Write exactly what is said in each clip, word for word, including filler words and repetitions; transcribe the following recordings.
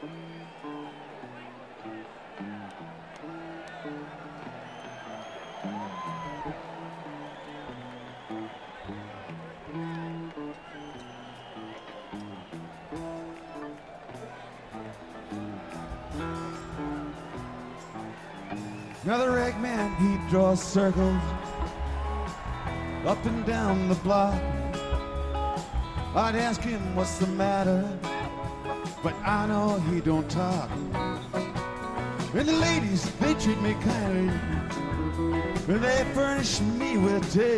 Another rag man, he draws circles up and down the block. I'd ask him what's the matter, but I know he don't talk. And the ladies, they treat me kindly, and they furnish me with tea.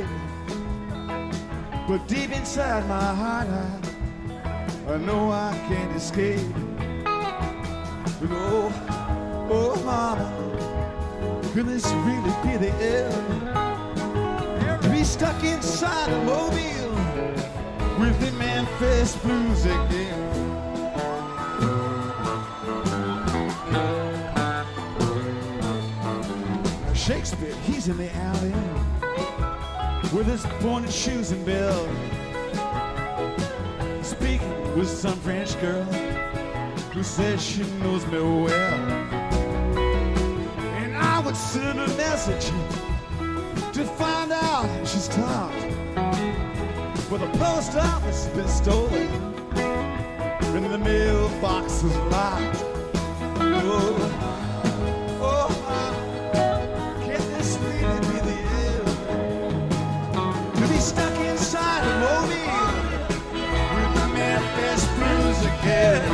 But deep inside my heart, I, I know I can't escape. And oh, oh mama, could this really be the end? To be stuck inside a mobile with the Memphis blues again. Shakespeare, he's in the alley with his pointed shoes and belt, speaking with some French girl who says she knows me well. And I would send a message to find out she's talked, but the post office has been stolen and the mailbox is locked. Oh, oh, can this really be the end? To be stuck inside a mobile with the Memphis blues again.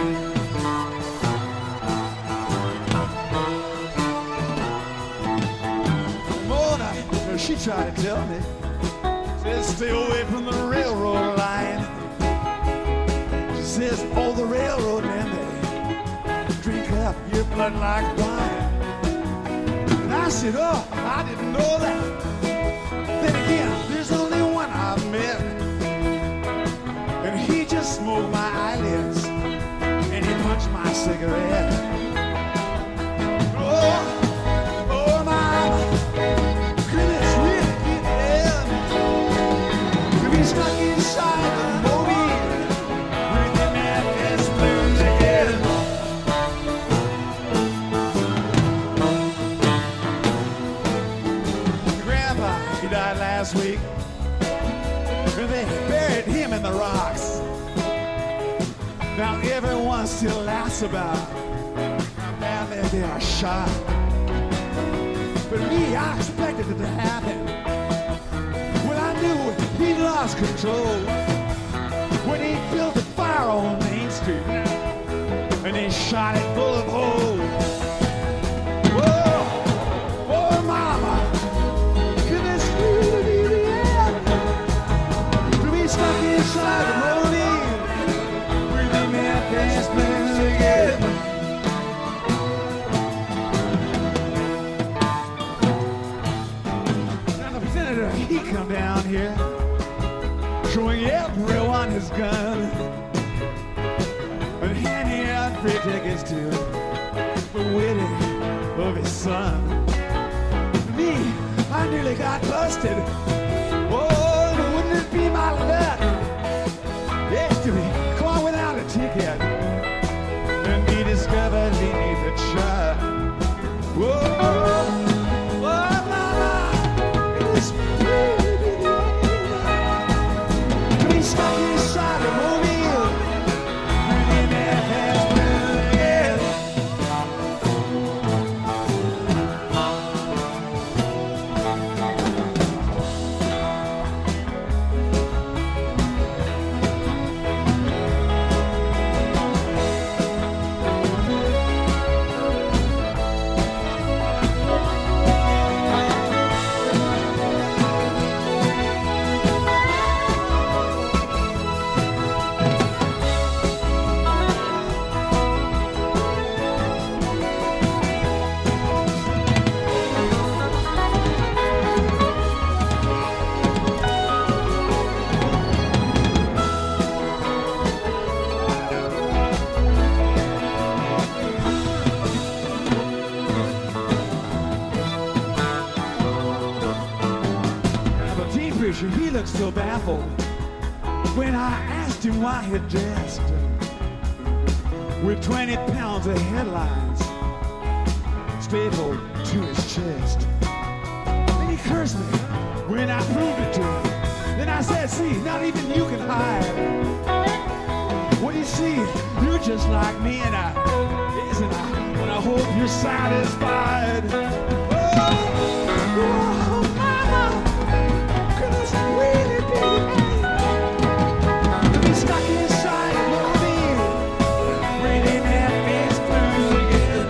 She tried to tell me, says stay away from the railroad line. She says, oh, the railroad men, they drink up your blood like wine. And I said, oh, I didn't know that. Then again, there's only one I've met, and he just smoked my eyelids, and he punched my cigarette. Oh, oh, my. Stuck inside the movie with the Memphis blues again. Grandpa, he died last week, and they buried him in the rocks. Now everyone still laughs about how badly they are shot. But me, I expected it to happen. He lost control when he built a fire on Main Street, and he shot it full of holes. Whoa, oh mama, could this really be the end? To be stuck inside the rolling with the Memphis blues again. Now the senator, he come down here, showing everyone his gun and handing out free tickets to the wedding of his son. Me, I nearly got busted. Oh, but wouldn't it be my luck? Yeah, to be caught without a ticket and be discovered beneath a truck. Whoa, oh, mama, it's pretty. Stuck inside a mobile with the Memphis blues again. He looked so baffled when I asked him why he dressed with twenty pounds of headlines stapled to his chest. Then he cursed me when I proved it to him. Then I said, see, not even you can hide. What do you see? You're just like me, and I, isn't I? And I hope you're satisfied. Oh, oh mama, could this really be me? He's stuck inside of me, reading that face blues again.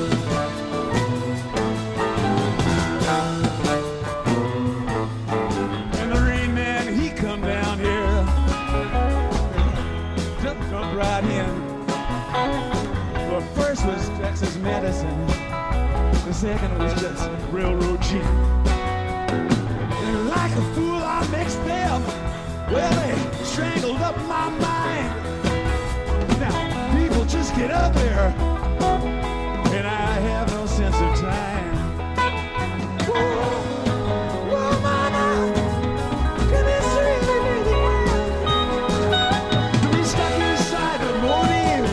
And the rain man, he come down here, jumped up right in. The first was Texas medicine, the second was just railroad gin. And like a fool I mixed them, well they strangled up my mind. Now people just get up there, and I have no sense of time. Whoa, whoa mama, can this really be the way? We stuck inside the morning.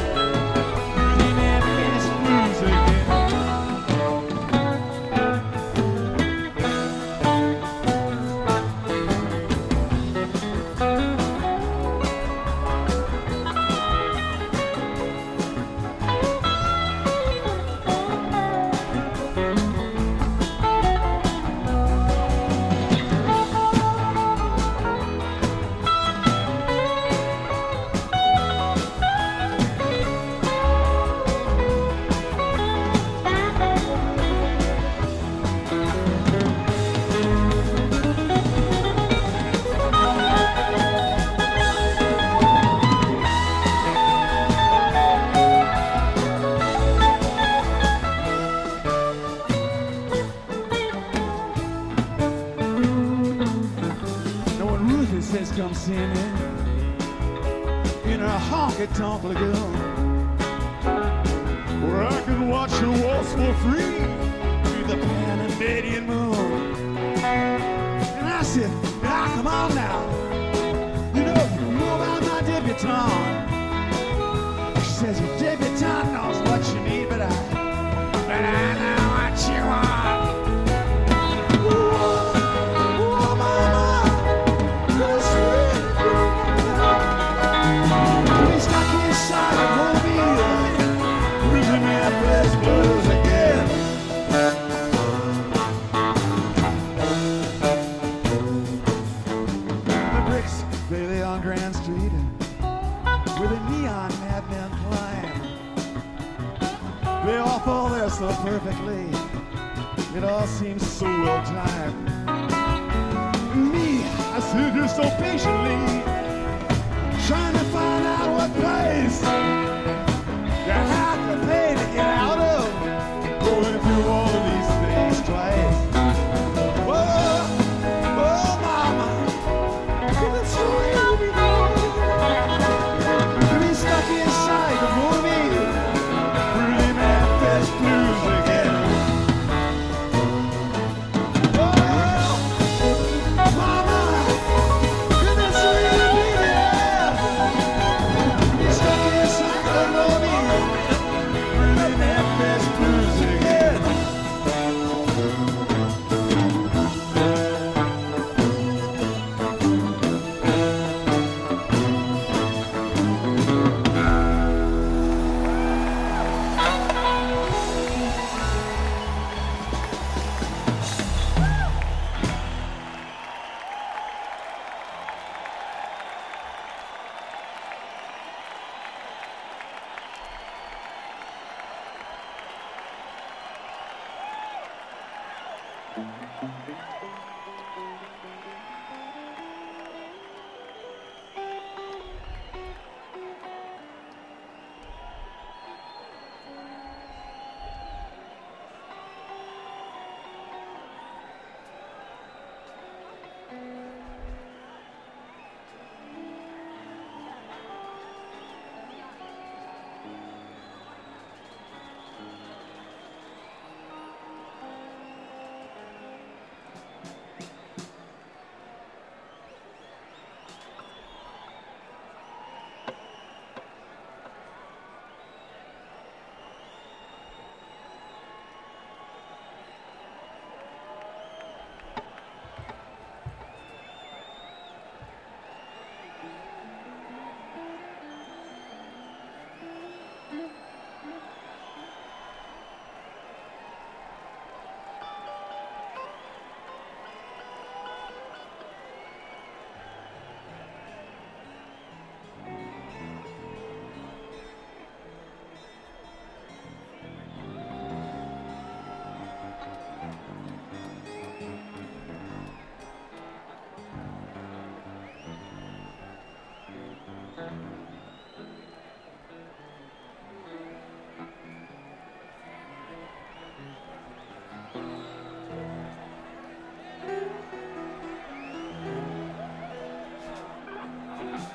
Come singing in a honky-tonk lagoon, where I could watch her waltz for free through the Panamanian moon. And I said, ah, come on now, you know, you know about my debutante. She says, your debutante knows what you need, but I, but I know what you want. So perfectly, it all seems so well timed. Me, I sit here so patiently, trying to find out what place you have to pay to get out of going through all of these things twice. Whoa, whoa, mama, can it really be wrong? To be stuck inside the movie, really Memphis Blues again. Oh, mama, can this really be there? Stuck inside the movie, really Memphis Blues again. Thank you.